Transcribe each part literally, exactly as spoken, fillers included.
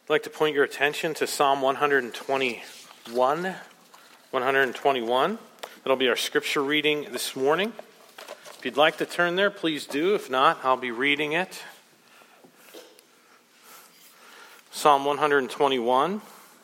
I'd like to point your attention to Psalm one twenty-one. one twenty-one. That'll be our scripture reading this morning. If you'd like to turn there, please do. If not, I'll be reading it. Psalm one twenty-one.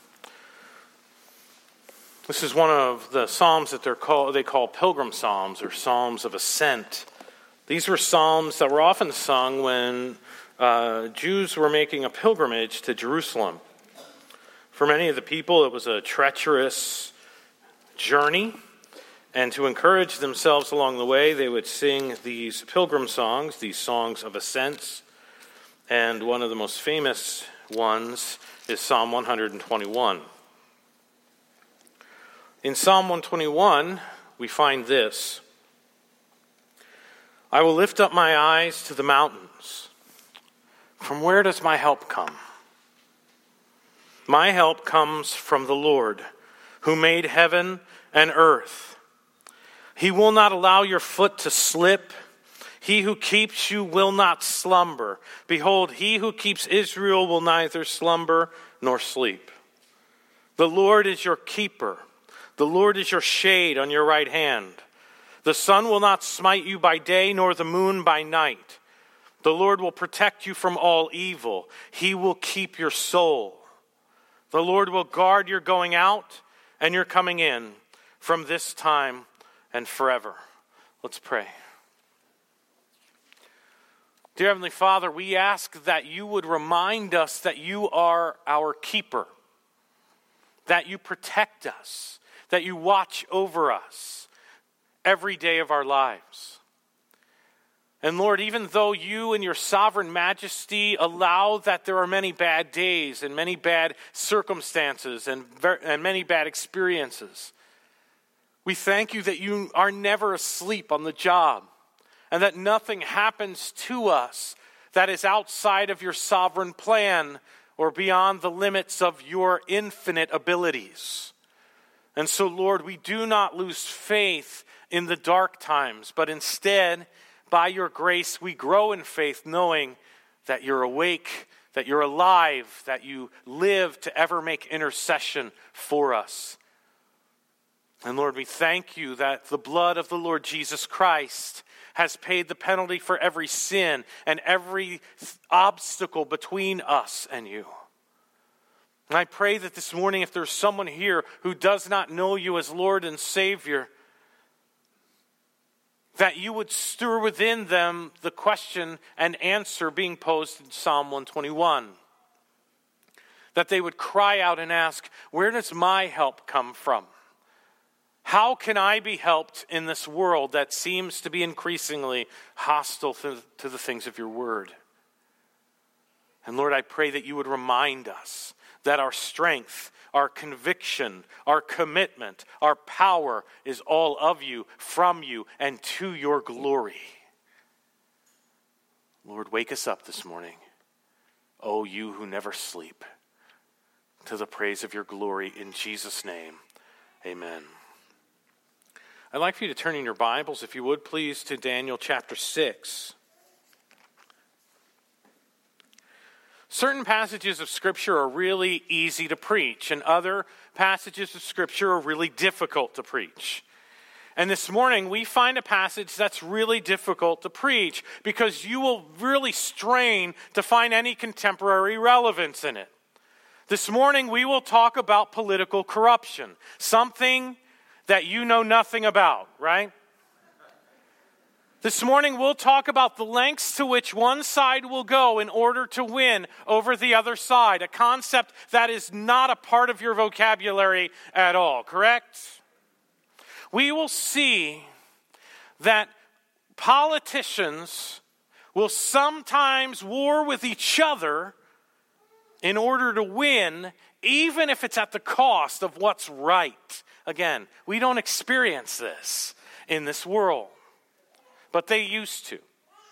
This is one of the psalms that they're called, they call pilgrim psalms or psalms of ascent. These were psalms that were often sung when uh, Jews were making a pilgrimage to Jerusalem. For many of the people, it was a treacherous journey, and to encourage themselves along the way, they would sing these pilgrim songs, these songs of ascents, and one of the most famous ones is Psalm one twenty-one. In Psalm one twenty-one, we find this: I will lift up my eyes to the mountains. From where does my help come? My help comes from the Lord, who made heaven and earth. He will not allow your foot to slip. He who keeps you will not slumber. Behold, he who keeps Israel will neither slumber nor sleep. The Lord is your keeper. The Lord is your shade on your right hand. The sun will not smite you by day, nor the moon by night. The Lord will protect you from all evil. He will keep your soul. The Lord will guard your going out and your coming in from this time and forever. Let's pray. Dear Heavenly Father, we ask that you would remind us that you are our keeper, that you protect us, that you watch over us every day of our lives. And Lord, even though you in your sovereign majesty allow that there are many bad days and many bad circumstances and, ver- and many bad experiences, we thank you that you are never asleep on the job and that nothing happens to us that is outside of your sovereign plan or beyond the limits of your infinite abilities. And so, Lord, we do not lose faith in the dark times, but instead, by your grace, we grow in faith, knowing that you're awake, that you're alive, that you live to ever make intercession for us. And Lord, we thank you that the blood of the Lord Jesus Christ has paid the penalty for every sin and every obstacle between us and you. And I pray that this morning, if there's someone here who does not know you as Lord and Savior, that you would stir within them the question and answer being posed in Psalm one twenty-one. That they would cry out and ask, where does my help come from? How can I be helped in this world that seems to be increasingly hostile to the things of your word? And Lord, I pray that you would remind us that our strength, our conviction, our commitment, our power is all of you, from you, and to your glory. Lord, wake us up this morning, O you who never sleep, to the praise of your glory in Jesus' name. Amen. I'd like for you to turn in your Bibles, if you would please, to Daniel chapter six. Certain passages of Scripture are really easy to preach, and other passages of Scripture are really difficult to preach. And this morning, we find a passage that's really difficult to preach because you will really strain to find any contemporary relevance in it. This morning, we will talk about political corruption, something that you know nothing about, right? This morning, we'll talk about the lengths to which one side will go in order to win over the other side, a concept that is not a part of your vocabulary at all, correct? We will see that politicians will sometimes war with each other in order to win, even if it's at the cost of what's right. Again, we don't experience this in this world, but they used to.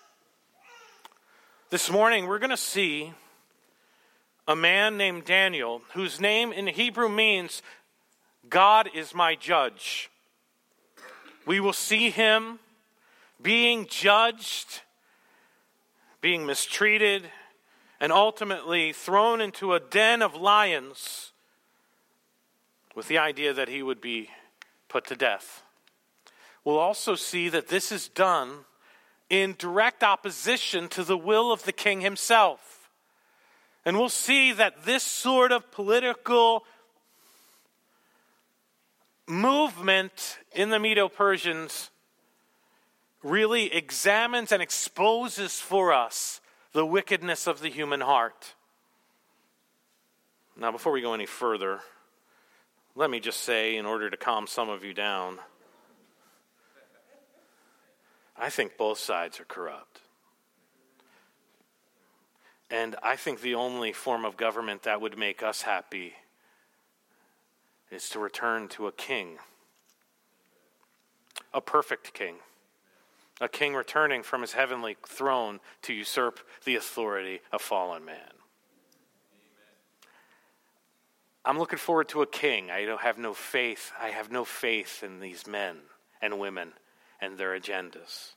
This morning, we're going to see a man named Daniel, whose name in Hebrew means, God is my judge. We will see him being judged, being mistreated, and ultimately thrown into a den of lions with the idea that he would be put to death. We'll also see that this is done in direct opposition to the will of the king himself. And we'll see that this sort of political movement in the Medo-Persians really examines and exposes for us the wickedness of the human heart. Now, before we go any further, let me just say, in order to calm some of you down, I think both sides are corrupt. And I think the only form of government that would make us happy is to return to a king. A perfect king. A king returning from his heavenly throne to usurp the authority of fallen man. Amen. I'm looking forward to a king. I don't have no faith. I have no faith in these men and women and their agendas.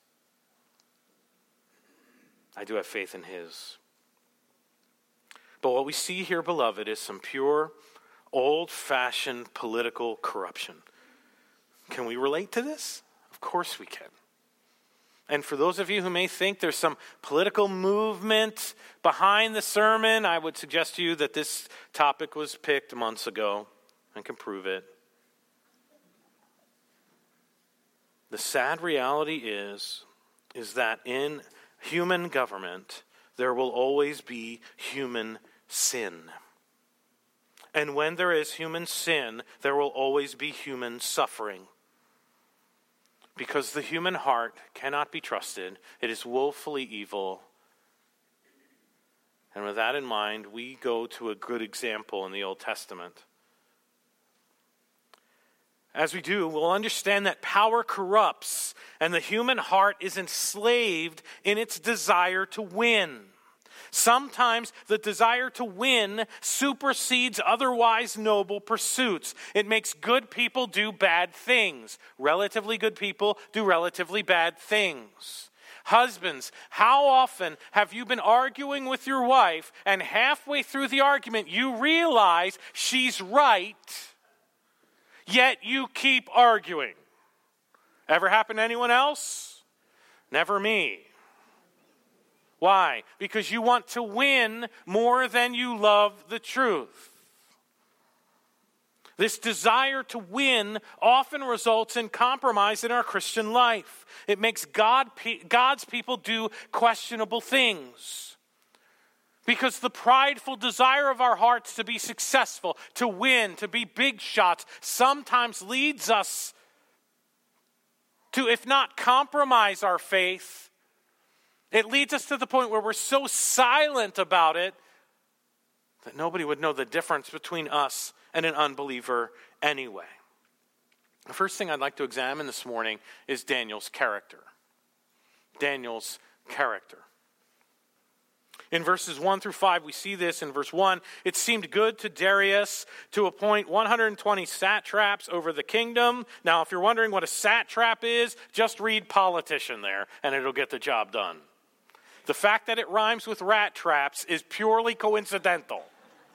I do have faith in his. But what we see here, beloved, is some pure, old-fashioned political corruption. Can we relate to this? Of course we can. And for those of you who may think there's some political movement behind the sermon, I would suggest to you that this topic was picked months ago and can prove it. The sad reality is, is that in human government, there will always be human sin. And when there is human sin, there will always be human suffering. Because the human heart cannot be trusted. It is woefully evil. And with that in mind, we go to a good example in the Old Testament. As we do, we'll understand that power corrupts, and the human heart is enslaved in its desire to win. Sometimes the desire to win supersedes otherwise noble pursuits. It makes good people do bad things. Relatively good people do relatively bad things. Husbands, how often have you been arguing with your wife and halfway through the argument you realize she's right, yet you keep arguing? Ever happen to anyone else? Never me. Why? Because you want to win more than you love the truth. This desire to win often results in compromise in our Christian life. It makes God, God's people do questionable things. Because the prideful desire of our hearts to be successful, to win, to be big shots, sometimes leads us to, if not compromise our faith, it leads us to the point where we're so silent about it that nobody would know the difference between us and an unbeliever anyway. The first thing I'd like to examine this morning is Daniel's character. Daniel's character. In verses one through five, we see this. In verse one, it seemed good to Darius to appoint one hundred twenty satraps over the kingdom. Now, if you're wondering what a satrap is, just read politician there, and it'll get the job done. The fact that it rhymes with rat traps is purely coincidental.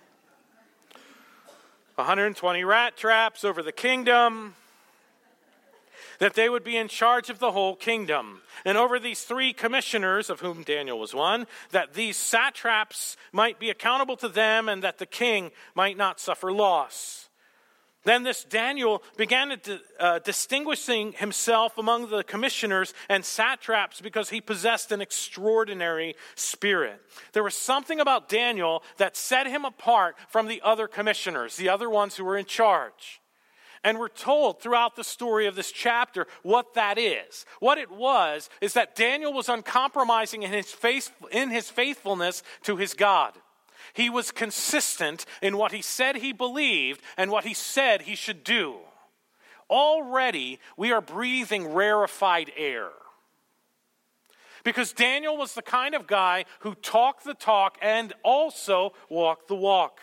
one hundred twenty rat traps over the kingdom, that they would be in charge of the whole kingdom. And over these three commissioners, of whom Daniel was one, that these satraps might be accountable to them and that the king might not suffer loss. Then this Daniel began to, uh, distinguishing himself among the commissioners and satraps because he possessed an extraordinary spirit. There was something about Daniel that set him apart from the other commissioners, the other ones who were in charge. And we're told throughout the story of this chapter what that is. What it was is that Daniel was uncompromising in his faith, in his faithfulness to his God. He was consistent in what he said he believed and what he said he should do. Already, we are breathing rarefied air. Because Daniel was the kind of guy who talked the talk and also walked the walk.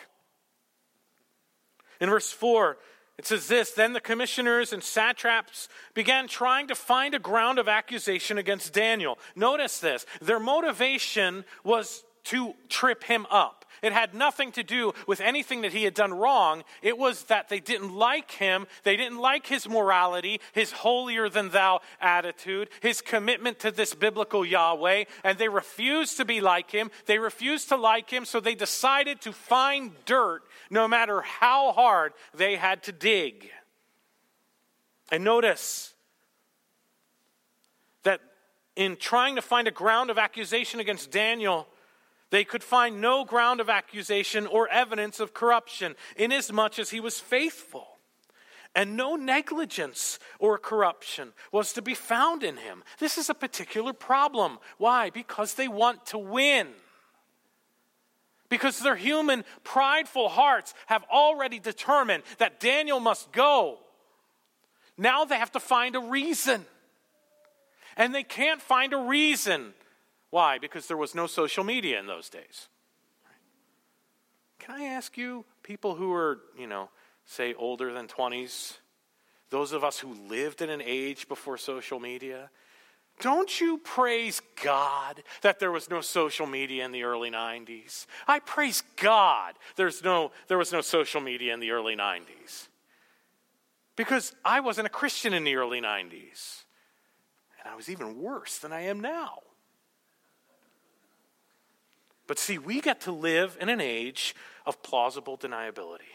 In verse four, it says this, then the commissioners and satraps began trying to find a ground of accusation against Daniel. Notice this, their motivation was to trip him up. It had nothing to do with anything that he had done wrong. It was that they didn't like him. They didn't like his morality, his holier-than-thou attitude, his commitment to this biblical Yahweh, and they refused to be like him. They refused to like him, so they decided to find dirt no matter how hard they had to dig. And notice that in trying to find a ground of accusation against Daniel, they could find no ground of accusation or evidence of corruption, inasmuch as he was faithful. And no negligence or corruption was to be found in him. This is a particular problem. Why? Because they want to win. Because their human, prideful hearts have already determined that Daniel must go. Now they have to find a reason. And they can't find a reason. Why? Because there was no social media in those days. Can I ask you, people who are, you know, say older than twenties, those of us who lived in an age before social media, don't you praise God that there was no social media in the early nineties? I praise God there's no, there was no social media in the early nineties. Because I wasn't a Christian in the early nineties. And I was even worse than I am now. But see, we get to live in an age of plausible deniability.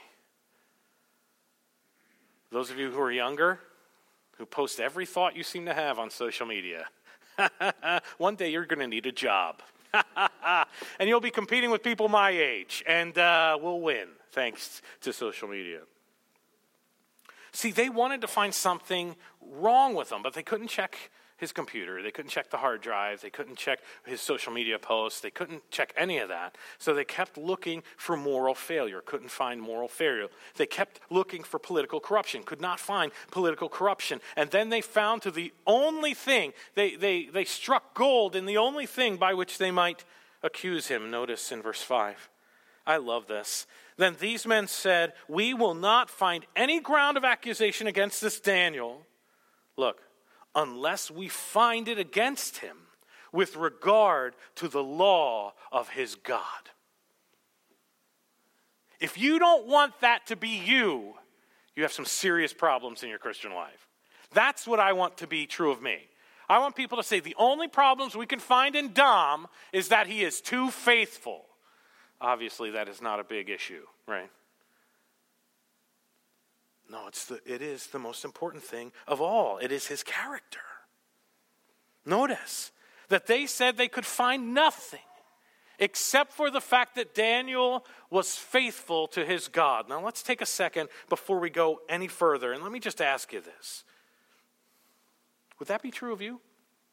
Those of you who are younger, who post every thought you seem to have on social media, one day you're going to need a job. And you'll be competing with people my age, and uh, we'll win, thanks to social media. See, they wanted to find something wrong with him, but they couldn't check his computer. They couldn't check the hard drive. They couldn't check his social media posts. They couldn't check any of that. So they kept looking for moral failure. Couldn't find moral failure. They kept looking for political corruption. Could not find political corruption. And then they found to the only thing, they, they, they struck gold in the only thing by which they might accuse him. Notice in verse five. I love this. Then these men said, we will not find any ground of accusation against this Daniel. Look. Unless we find it against him with regard to the law of his God. If you don't want that to be you, you have some serious problems in your Christian life. That's what I want to be true of me. I want people to say the only problems we can find in Dom is that he is too faithful. Obviously, that is not a big issue, right? No, it's the, it is the most important thing of all. It is his character. Notice that they said they could find nothing except for the fact that Daniel was faithful to his God. Now let's take a second before we go any further, and let me just ask you this. Would that be true of you?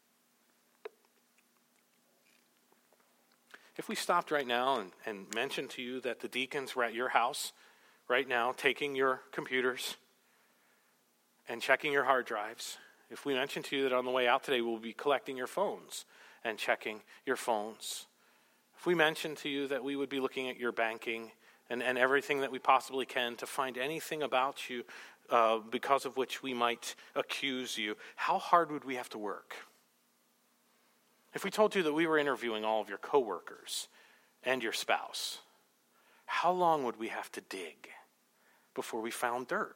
If we stopped right now and, and mentioned to you that the deacons were at your house right now, taking your computers and checking your hard drives. If we mentioned to you that on the way out today, we'll be collecting your phones and checking your phones. If we mentioned to you that we would be looking at your banking and, and everything that we possibly can to find anything about you uh, because of which we might accuse you, how hard would we have to work? If we told you that we were interviewing all of your coworkers and your spouse, how long would we have to dig before we found dirt?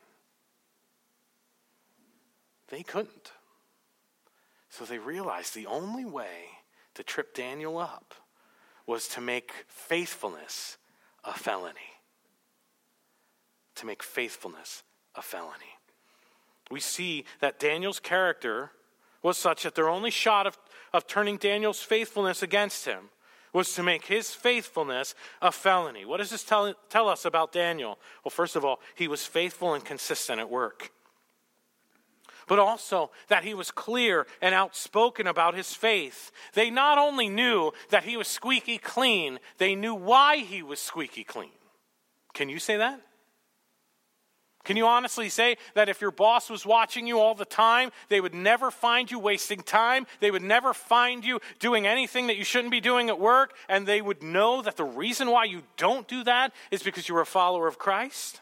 They couldn't. So they realized the only way to trip Daniel up was to make faithfulness a felony. To make faithfulness a felony. We see that Daniel's character was such that their only shot of, of turning Daniel's faithfulness against him was to make his faithfulness a felony. What does this tell, tell us about Daniel? Well, first of all, he was faithful and consistent at work. But also that he was clear and outspoken about his faith. They not only knew that he was squeaky clean, they knew why he was squeaky clean. Can you say that? Can you honestly say that if your boss was watching you all the time, they would never find you wasting time, they would never find you doing anything that you shouldn't be doing at work, and they would know that the reason why you don't do that is because you're a follower of Christ?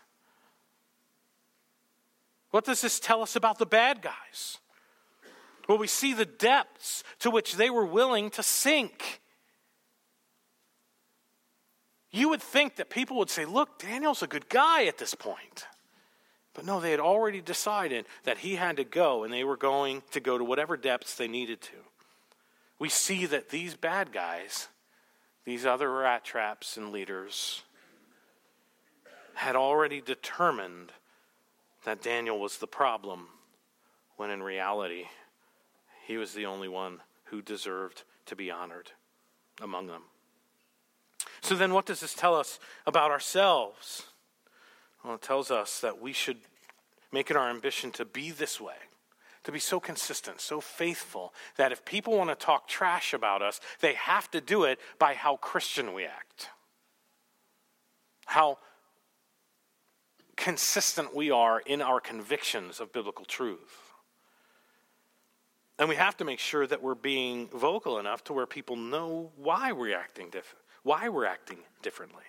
What does this tell us about the bad guys? Well, we see the depths to which they were willing to sink. You would think that people would say, look, Daniel's a good guy at this point. But no, they had already decided that he had to go, and they were going to go to whatever depths they needed to. We see that these bad guys, these other rat traps and leaders, had already determined that Daniel was the problem, when in reality, he was the only one who deserved to be honored among them. So then what does this tell us about ourselves? Well, it tells us that we should make it our ambition to be this way, to be so consistent, so faithful, that if people want to talk trash about us, they have to do it by how Christian we act, how consistent we are in our convictions of biblical truth. And we have to make sure that we're being vocal enough to where people know why we're acting different. Why we're acting differently.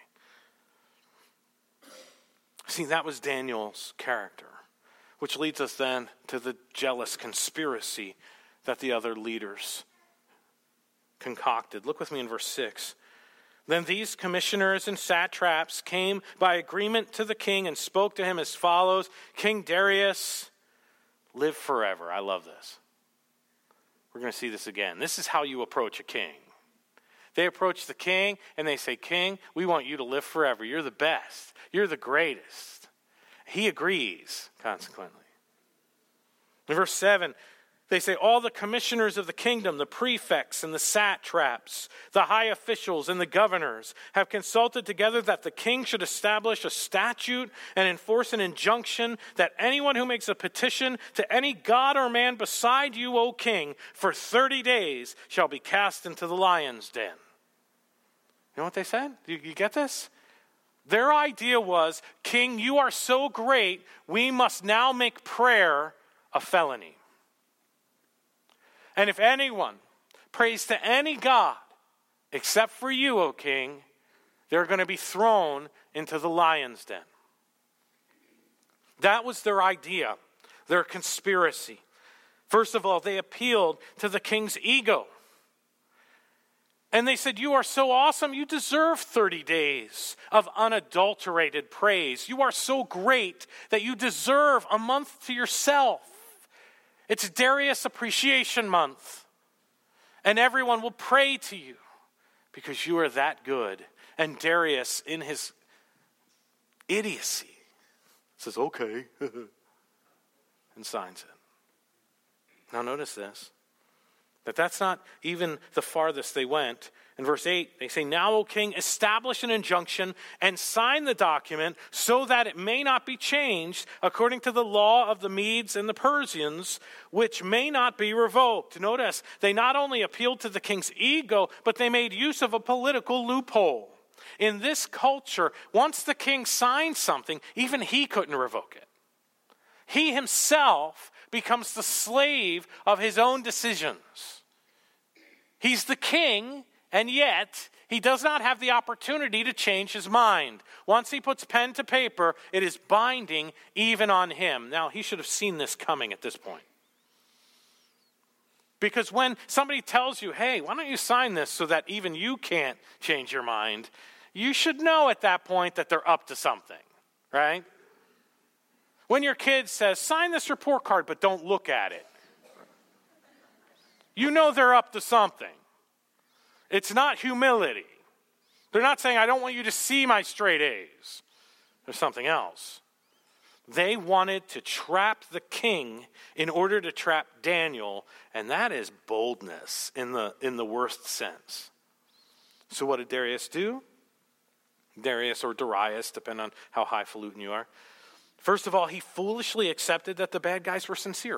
See, that was Daniel's character, which leads us then to the jealous conspiracy that the other leaders concocted. Look with me in verse six. Then these commissioners and satraps came by agreement to the king and spoke to him as follows: King Darius, live forever. I love this. We're going to see this again. This is how you approach a king. They approach the king and they say, King, we want you to live forever. You're the best. You're the greatest. He agrees, consequently. In verse seven, they say, all the commissioners of the kingdom, the prefects and the satraps, the high officials and the governors have consulted together that the king should establish a statute and enforce an injunction that anyone who makes a petition to any god or man beside you, O king, for thirty days shall be cast into the lion's den. You know what they said? You, you get this? Their idea was, King, you are so great, we must now make prayer a felony. And if anyone prays to any god except for you, O king, they're going to be thrown into the lion's den. That was their idea, their conspiracy. First of all, they appealed to the king's ego. And they said, you are so awesome, you deserve thirty days of unadulterated praise. You are so great that you deserve a month to yourself. It's Darius Appreciation Month. And everyone will pray to you because you are that good. And Darius, in his idiocy, says, okay, and signs it. Now notice this. But that's not even the farthest they went. In verse eight, they say, now, O king, establish an injunction and sign the document so that it may not be changed according to the law of the Medes and the Persians, which may not be revoked. Notice, they not only appealed to the king's ego, but they made use of a political loophole. In this culture, once the king signed something, even he couldn't revoke it. He himself becomes the slave of his own decisions. He's the king, and yet he does not have the opportunity to change his mind. Once he puts pen to paper, it is binding even on him. Now, he should have seen this coming at this point. Because when somebody tells you, hey, why don't you sign this so that even you can't change your mind, you should know at that point that they're up to something, right? When your kid says, sign this report card, but don't look at it, you know they're up to something. It's not humility. They're not saying, I don't want you to see my straight A's. There's something else. They wanted to trap the king in order to trap Daniel, and that is boldness in the, in the worst sense. So what did Darius do? Darius or Darius, depending on how highfalutin you are. First of all, he foolishly accepted that the bad guys were sincere.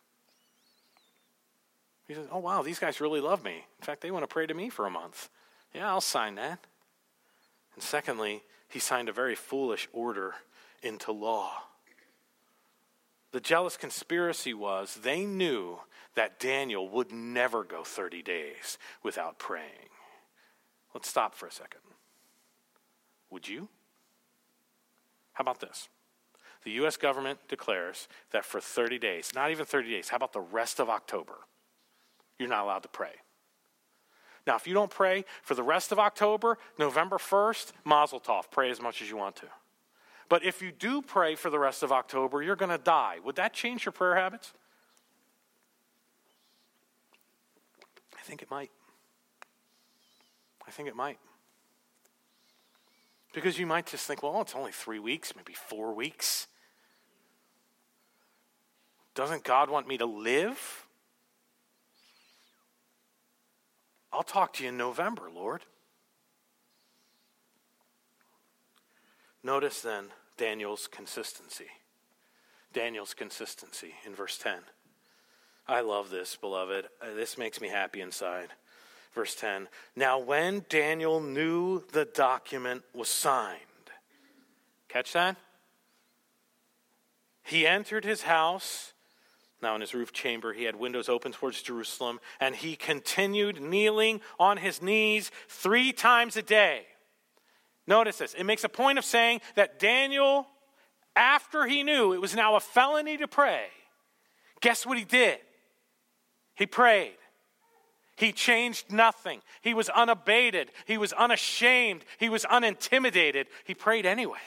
He said, oh, wow, these guys really love me. In fact, they want to pray to me for a month. Yeah, I'll sign that. And secondly, he signed a very foolish order into law. The jealous conspiracy was they knew that Daniel would never go thirty days without praying. Let's stop for a second. Would you? How about this? The U S government declares that for thirty days, not even thirty days, how about the rest of October, you're not allowed to pray. Now, if you don't pray for the rest of October, November first, mazel tov, pray as much as you want to. But if you do pray for the rest of October, you're going to die. Would that change your prayer habits? I think it might. I think it might. Because you might just think, well, it's only three weeks, maybe four weeks. Doesn't God want me to live? I'll talk to you in November, Lord. Notice then Daniel's consistency. Daniel's consistency in verse ten. I love this, beloved. This makes me happy inside. Verse ten. Now when Daniel knew the document was signed. Catch that? He entered his house. Now in his roof chamber he had windows open towards Jerusalem. And he continued kneeling on his knees three times a day. Notice this. It makes a point of saying that Daniel, after he knew it was now a felony to pray, guess what he did? He prayed. He changed nothing. He was unabated. He was unashamed. He was unintimidated. He prayed anyway.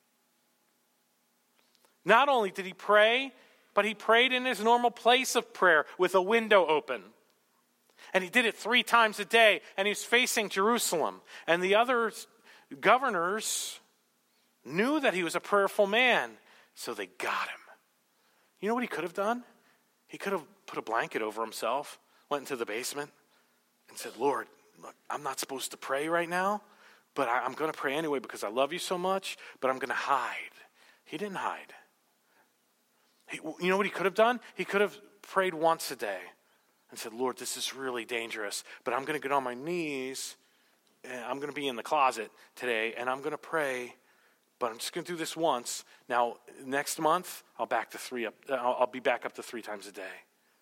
Not only did he pray, but he prayed in his normal place of prayer with a window open. And he did it three times a day, and he was facing Jerusalem. And the others... governors knew that he was a prayerful man, so they got him. You know what he could have done? He could have put a blanket over himself, went into the basement, and said, Lord, look, I'm not supposed to pray right now, but I, I'm going to pray anyway because I love you so much, but I'm going to hide. He didn't hide. He, you know what he could have done? He could have prayed once a day and said, Lord, this is really dangerous, but I'm going to get on my knees. I'm going to be in the closet today, and I'm going to pray, but I'm just going to do this once. Now, next month, I'll back to three up. I'll, I'll be back up to three times a day.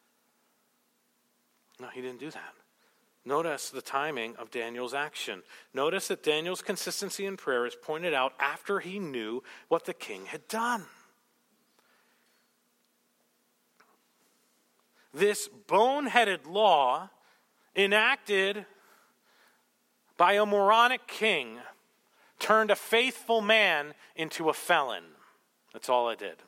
No, he didn't do that. Notice the timing of Daniel's action. Notice that Daniel's consistency in prayer is pointed out after he knew what the king had done. This boneheaded law enacted by a moronic king turned a faithful man into a felon. That's all it did.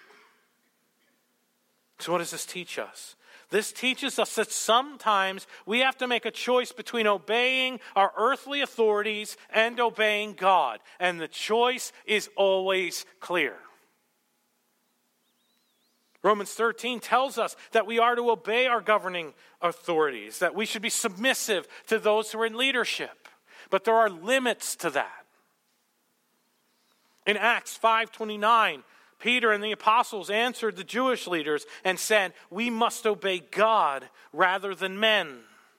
So what does this teach us? This teaches us that sometimes we have to make a choice between obeying our earthly authorities and obeying God. And the choice is always clear. Romans thirteen tells us that we are to obey our governing authorities, that we should be submissive to those who are in leadership. But there are limits to that. In Acts five twenty-nine, Peter and the apostles answered the Jewish leaders and said, we must obey God rather than men.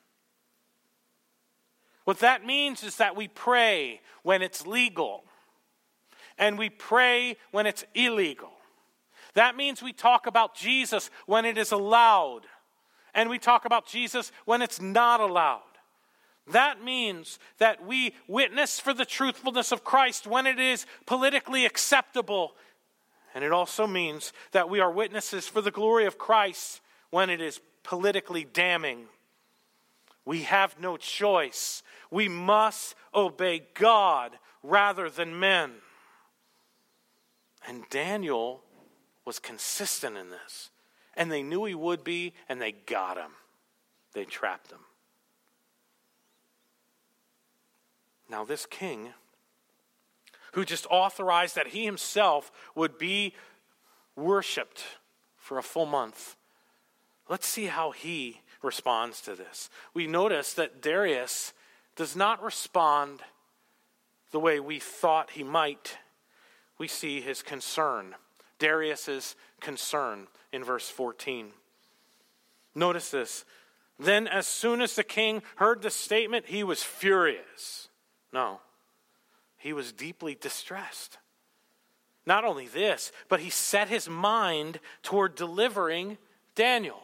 What that means is that we pray when it's legal, and we pray when it's illegal. That means we talk about Jesus when it is allowed, and we talk about Jesus when it's not allowed. That means that we witness for the truthfulness of Christ when it is politically acceptable, and it also means that we are witnesses for the glory of Christ when it is politically damning. We have no choice. We must obey God rather than men. And Daniel was consistent in this. And they knew he would be, and they got him. They trapped him. Now this king, who just authorized that he himself would be worshipped for a full month, let's see how he responds to this. We notice that Darius does not respond the way we thought he might. We see his concern. Darius's concern in verse fourteen. Notice this. Then as soon as the king heard the statement, he was furious. No, he was deeply distressed. Not only this, but he set his mind toward delivering Daniel.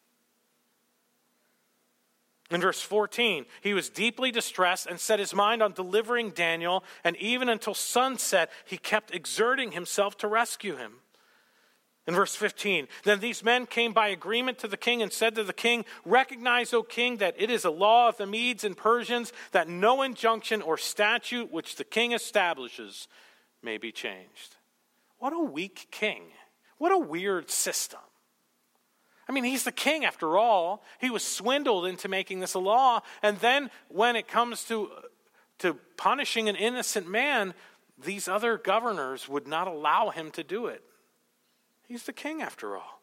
In verse fourteen, he was deeply distressed and set his mind on delivering Daniel, and even until sunset, he kept exerting himself to rescue him. In verse fifteen, then these men came by agreement to the king and said to the king, recognize, O king, that it is a law of the Medes and Persians that no injunction or statute which the king establishes may be changed. What a weak king. What a weird system. I mean, he's the king after all. He was swindled into making this a law. And then when it comes to, to punishing an innocent man, these other governors would not allow him to do it. He's the king after all.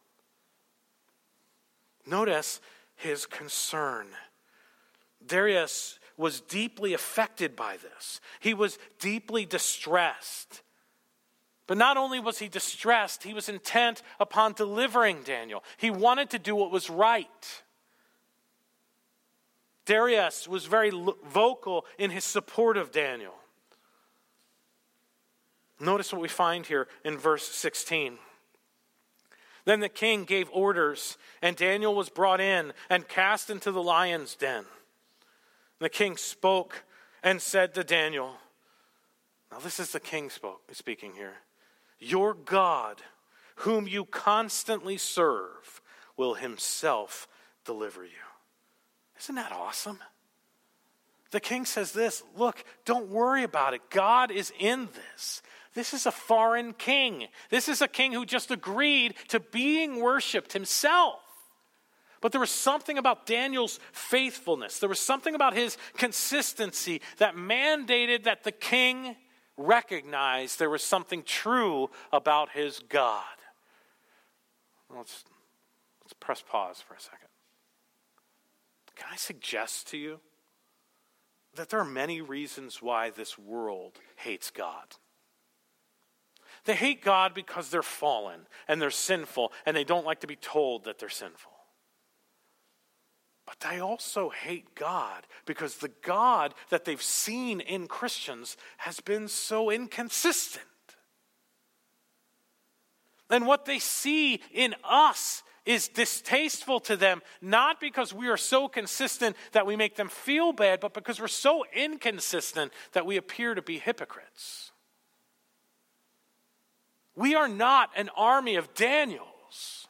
Notice his concern. Darius was deeply affected by this. He was deeply distressed. But not only was he distressed, he was intent upon delivering Daniel. He wanted to do what was right. Darius was very vocal in his support of Daniel. Notice what we find here in verse sixteen. Then the king gave orders, and Daniel was brought in and cast into the lion's den. The king spoke and said to Daniel, now this is the king spoke, speaking here, your God, whom you constantly serve, will himself deliver you. Isn't that awesome? The king says this, look, don't worry about it. God is in this. This is a foreign king. This is a king who just agreed to being worshipped himself. But there was something about Daniel's faithfulness. There was something about his consistency that mandated that the king recognize there was something true about his God. Let's, let's press pause for a second. Can I suggest to you that there are many reasons why this world hates God? They hate God because they're fallen and they're sinful and they don't like to be told that they're sinful. But they also hate God because the God that they've seen in Christians has been so inconsistent. And what they see in us is distasteful to them, not because we are so consistent that we make them feel bad, but because we're so inconsistent that we appear to be hypocrites. We are not an army of Daniels.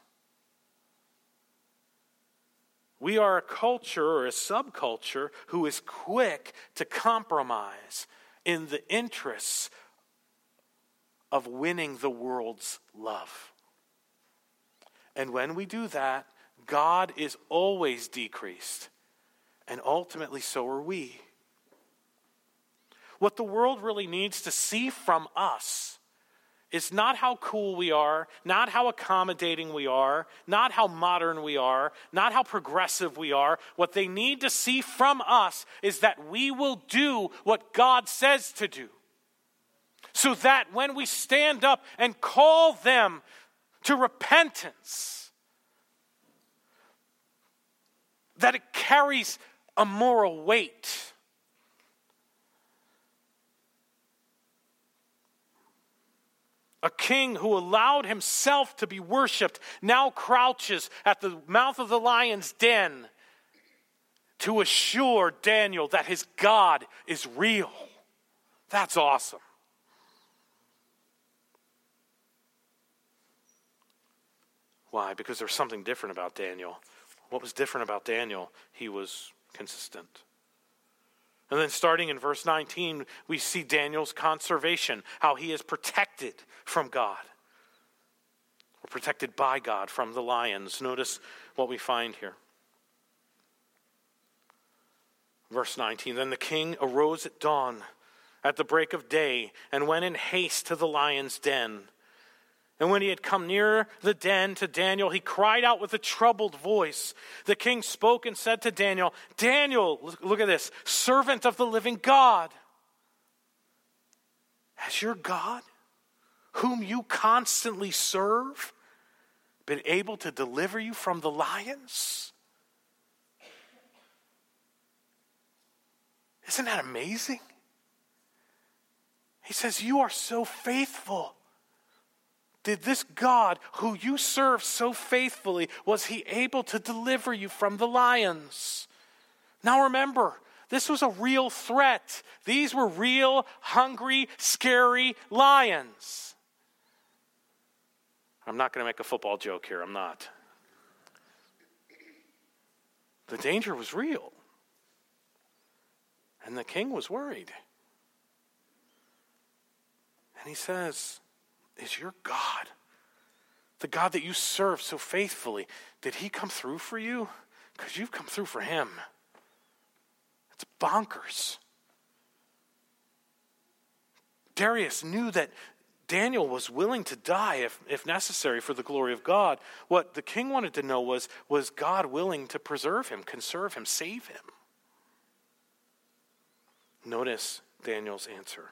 We are a culture or a subculture who is quick to compromise in the interests of winning the world's love. And when we do that, God is always decreased, and ultimately so are we. What the world really needs to see from us is not how cool we are, not how accommodating we are, not how modern we are, not how progressive we are. What they need to see from us is that we will do what God says to do. So that when we stand up and call them to repentance, that it carries a moral weight. A king who allowed himself to be worshipped now crouches at the mouth of the lion's den to assure Daniel that his God is real. That's awesome. Why? Because there's something different about Daniel. What was different about Daniel? He was consistent. And then starting in verse nineteen, we see Daniel's conservation, how he is protected from God. Or protected by God from the lions. Notice what we find here. Verse nineteen, then the king arose at dawn, at the break of day, and went in haste to the lion's den. And when he had come near the den to Daniel, he cried out with a troubled voice. The king spoke and said to Daniel, Daniel, look at this, servant of the living God. Has your God, whom you constantly serve, been able to deliver you from the lions? Isn't that amazing? He says, you are so faithful. Did this God who you serve so faithfully, was he able to deliver you from the lions? Now remember, this was a real threat. These were real, hungry, scary lions. I'm not going to make a football joke here. I'm not. The danger was real. And the king was worried. And he says, is your God, the God that you serve so faithfully, did he come through for you? Because you've come through for him. It's bonkers. Darius knew that Daniel was willing to die if, if necessary for the glory of God. What the king wanted to know was, was God willing to preserve him, conserve him, save him? Notice Daniel's answer.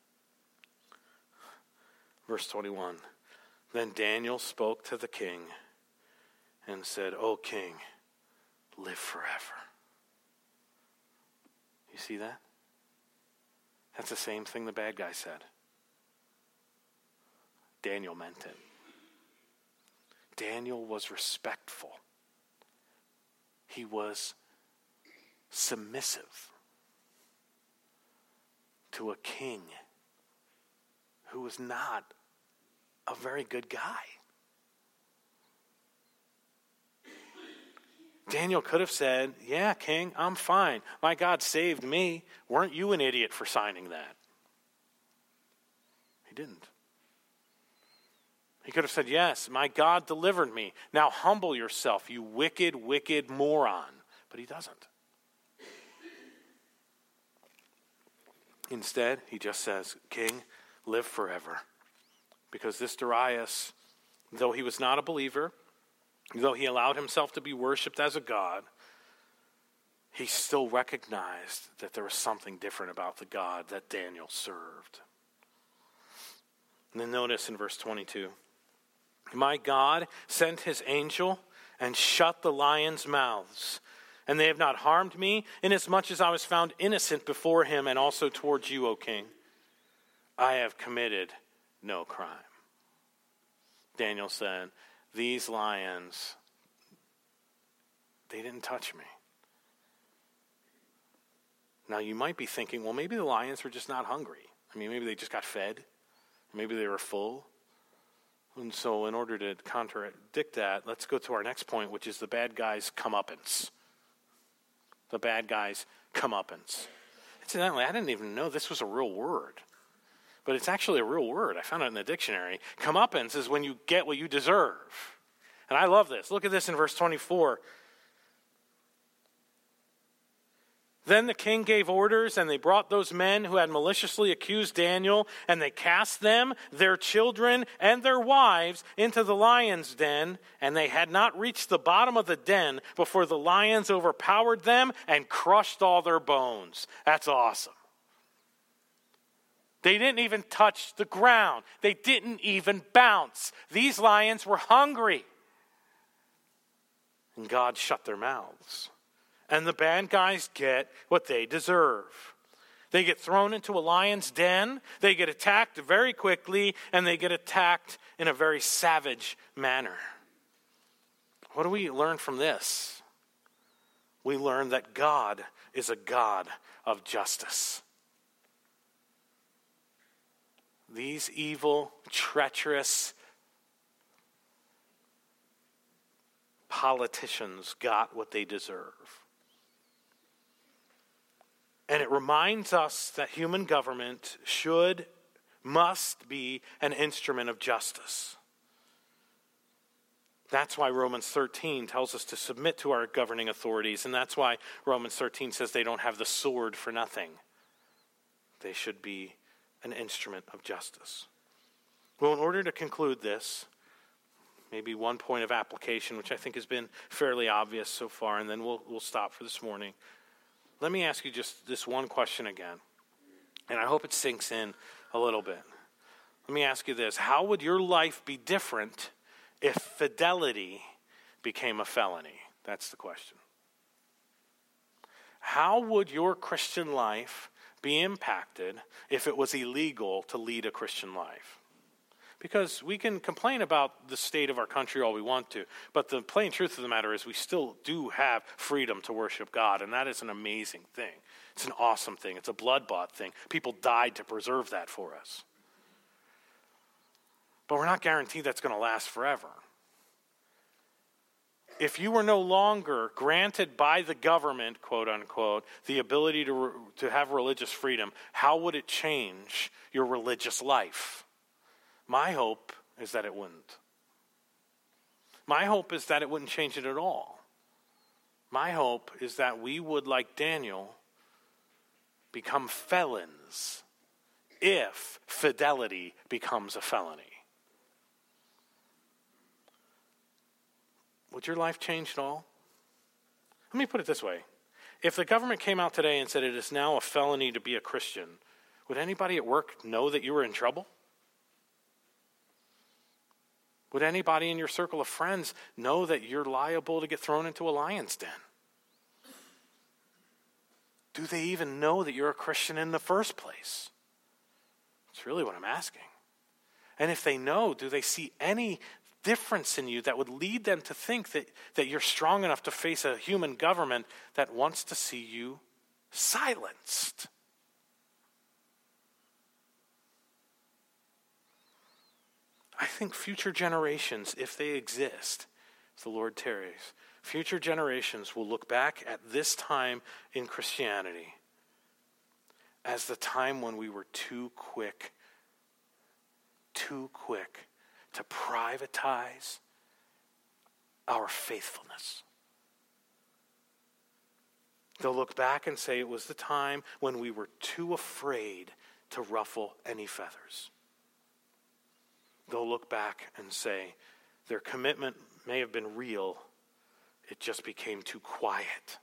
Verse twenty-one. Then Daniel spoke to the king and said, O king, live forever. You see that? That's the same thing the bad guy said. Daniel meant it. Daniel was respectful. He was submissive to a king who was not a very good guy. Daniel could have said, yeah, king, I'm fine. My God saved me. Weren't you an idiot for signing that? He didn't. He could have said, yes, my God delivered me. Now humble yourself, you wicked, wicked moron. But he doesn't. Instead, he just says, King, live forever. Because this Darius, though he was not a believer, though he allowed himself to be worshipped as a god, he still recognized that there was something different about the God that Daniel served. And then notice in verse twenty-two, my God sent his angel and shut the lions' mouths, and they have not harmed me, inasmuch as I was found innocent before him and also towards you, O king. I have committed no crime. Daniel said, these lions, they didn't touch me. Now you might be thinking, well, maybe the lions were just not hungry. I mean, maybe they just got fed. Maybe they were full. And so in order to contradict that, let's go to our next point, which is the bad guy's comeuppance. The bad guy's comeuppance. Incidentally, I didn't even know this was a real word. But it's actually a real word. I found it in the dictionary. Comeuppance is when you get what you deserve. And I love this. Look at this in verse twenty-four. Then the king gave orders, and they brought those men who had maliciously accused Daniel, and they cast them, their children, and their wives into the lion's den, and they had not reached the bottom of the den before the lions overpowered them and crushed all their bones. That's awesome. They didn't even touch the ground. They didn't even bounce. These lions were hungry. And God shut their mouths. And the bad guys get what they deserve. They get thrown into a lion's den. They get attacked very quickly. And they get attacked in a very savage manner. What do we learn from this? We learn that God is a God of justice. These evil, treacherous politicians got what they deserve. And it reminds us that human government should, must be an instrument of justice. That's why Romans thirteen tells us to submit to our governing authorities. And that's why Romans thirteen says they don't have the sword for nothing. They should be an instrument of justice. Well, in order to conclude this, maybe one point of application, which I think has been fairly obvious so far, and then we'll we'll stop for this morning. Let me ask you just this one question again, and I hope it sinks in a little bit. Let me ask you this. How would your life be different if fidelity became a felony? That's the question. How would your Christian life be impacted if it was illegal to lead a Christian life? Because we can complain about the state of our country all we want to, but the plain truth of the matter is we still do have freedom to worship God, and that is an amazing thing. It's an awesome thing. It's a blood-bought thing. People died to preserve that for us. But we're not guaranteed that's going to last forever. If you were no longer granted by the government, quote unquote, the ability to, to have religious freedom, how would it change your religious life? My hope is that it wouldn't. My hope is that it wouldn't change it at all. My hope is that we would, like Daniel, become felons if fidelity becomes a felony. Would your life change at all? Let me put it this way. If the government came out today and said it is now a felony to be a Christian, would anybody at work know that you were in trouble? Would anybody in your circle of friends know that you're liable to get thrown into a lion's den? Do they even know that you're a Christian in the first place? That's really what I'm asking. And if they know, do they see any difference in you that would lead them to think that, that you're strong enough to face a human government that wants to see you silenced? I think future generations, if they exist, if the Lord tarries, future generations will look back at this time in Christianity as the time when we were too quick, too quick to privatize our faithfulness. They'll look back and say it was the time when we were too afraid to ruffle any feathers. They'll look back and say their commitment may have been real, it just became too quiet.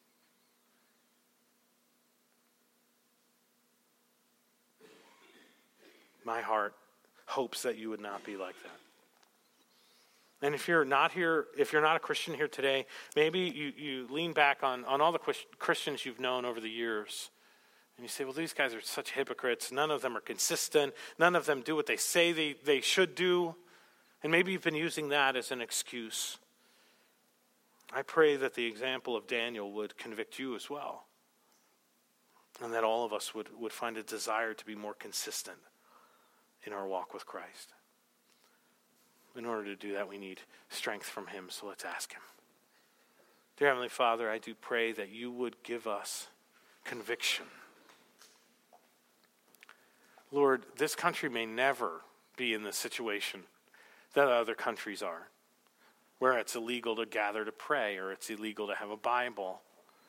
My heart hopes that you would not be like that. And if you're not here, if you're not a Christian here today, maybe you, you lean back on, on all the Christians you've known over the years. And you say, well, these guys are such hypocrites. None of them are consistent. None of them do what they say they, they should do. And maybe you've been using that as an excuse. I pray that the example of Daniel would convict you as well. And that all of us would, would find a desire to be more consistent in our walk with Christ. In order to do that, we need strength from him, so let's ask him. Dear Heavenly Father, I do pray that you would give us conviction. Lord, this country may never be in the situation that other countries are, where it's illegal to gather to pray or it's illegal to have a Bible.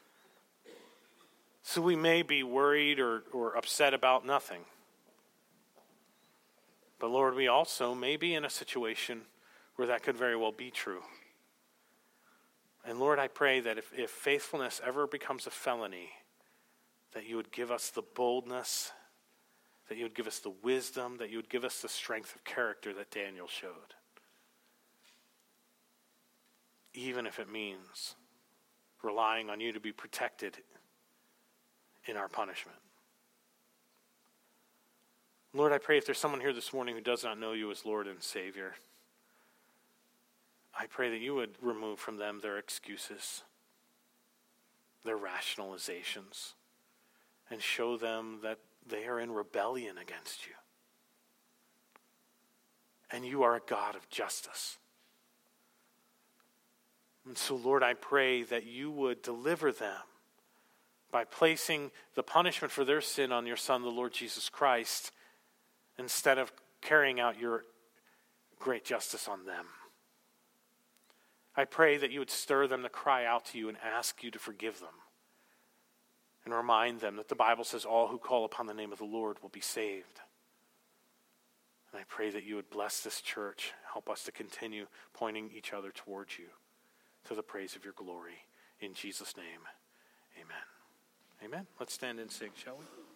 So we may be worried or, or upset about nothing. But Lord, we also may be in a situation where that could very well be true. And Lord, I pray that if, if faithfulness ever becomes a felony, that you would give us the boldness, that you would give us the wisdom, that you would give us the strength of character that Daniel showed. Even if it means relying on you to be protected in our punishment. Lord, I pray if there's someone here this morning who does not know you as Lord and Savior, I pray that you would remove from them their excuses, their rationalizations, and show them that they are in rebellion against you. And you are a God of justice. And so, Lord, I pray that you would deliver them by placing the punishment for their sin on your Son, the Lord Jesus Christ, instead of carrying out your great justice on them. I pray that you would stir them to cry out to you and ask you to forgive them. And remind them that the Bible says all who call upon the name of the Lord will be saved. And I pray that you would bless this church. Help us to continue pointing each other towards you to the praise of your glory. In Jesus' name, amen. Amen. Let's stand and sing, shall we?